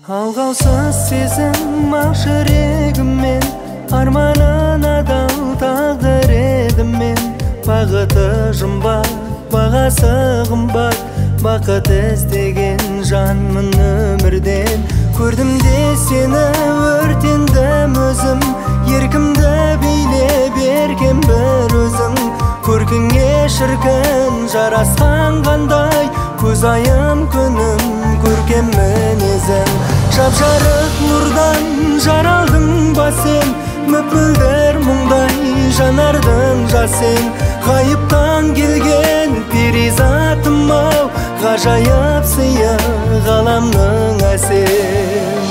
Алғаусыз сезім ақ жүрегіммен, арманын адал тағдыр едім мен. Бағыты жұмбақ, бағасы қымбат, бақыт іздеген жанмын өмірден. Көрдім де сені, өртендім өзім, еркімді билеп еркем бір өзің. Көркіңе шіркін жарасқан қандай, көзайым күнім, көркем мінезім. Жап-жарық нұрдан жаралдың ба сен, мөп-мөлдір мұңдай жанардың жасың. Ғайыптан келген перизатым-ау, ғажайып сыйы ғаламның әсем.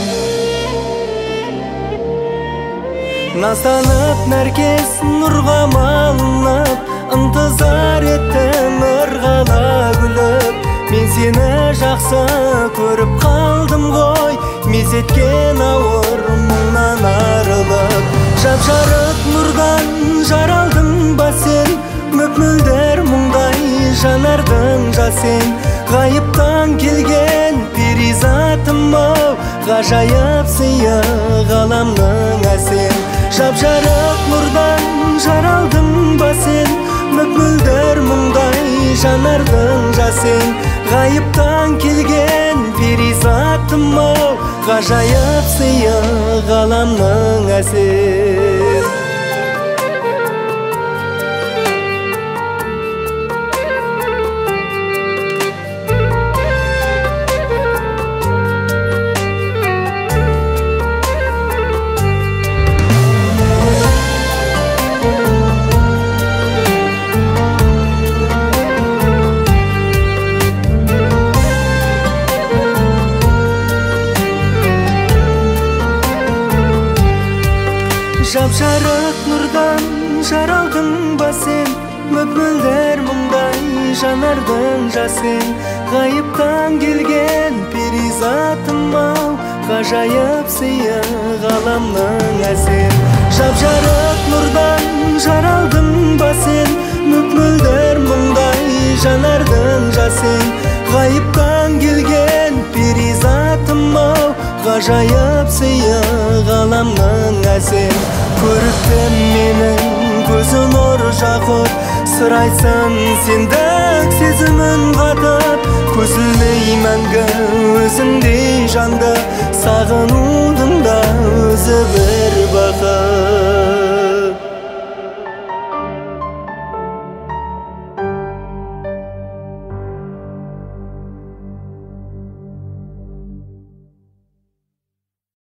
Назданып нәркес нұрға малынып, ынтызар еттім ырғала күліп. Мен сені жақсы көріп қалдым ғой, мезеткен ауыр мұңнан арылып. Жап-жарық нұрдан жаралдың ба сен, мөп-мөлдір мұңдай жанардың жасың. Ғайыптан келген перизатым-ау, ғажайып сыйы ғаламның әсем. Жап-жарық нұрдан жаралдың ба сен, мөп-мөлдір мұңдай жанардың жасың. Ғайыптан келген перизатым-ау, ғажайып сыйы ғаламның әсем. Жап-жарық нұрдан жаралдың ба сен, мөп-мөлдір мұңдай жанардың жасың. Ғайыптан келген перизатым-ау, ғажайып сыйы ғаламның әсем. Жап-жарық нұрдан жаралдың ба сен, мөп-мөлдір мұңдай жанардың жасың. Ғайыптан келген перизатым-ау, ғажайып сыйы ғаламның әсем. Көріктім менің көзі нұр жақұт, сыр айтсын сендік сезімін қатып. Көзілмей мәңгі өзіңдей жанды, сағынудың да өзі бір.